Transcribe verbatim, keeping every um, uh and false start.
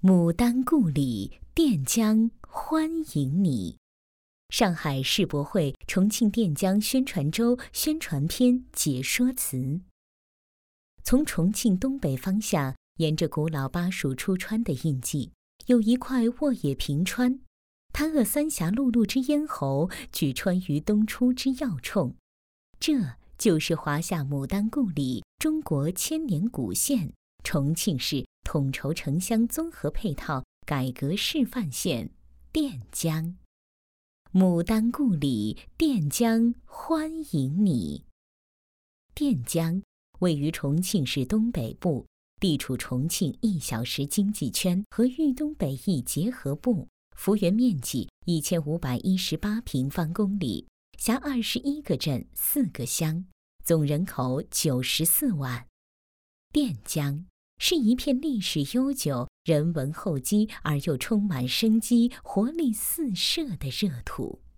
牡丹故里，垫江欢迎你。上海世博会重庆垫江宣传周宣传片解说词。从重庆东北方向，沿着古老巴蜀出川的印记，有一块沃野平川，它扼三峡陆路之咽喉，举川渝东出之要冲。这就是华夏牡丹故里、中国千年古县、重庆市统筹城乡综合配套改革示范县垫江。牡丹故里，垫江欢迎你。垫江位于重庆市东北部，地处重庆一小时经济圈和豫东北一结合部，幅员面积一千五百一十八平方公里，辖二十一个镇、四个乡，总人口九十四万。垫江是一片历史悠久、人文厚积而又充满生机、活力四射的热土。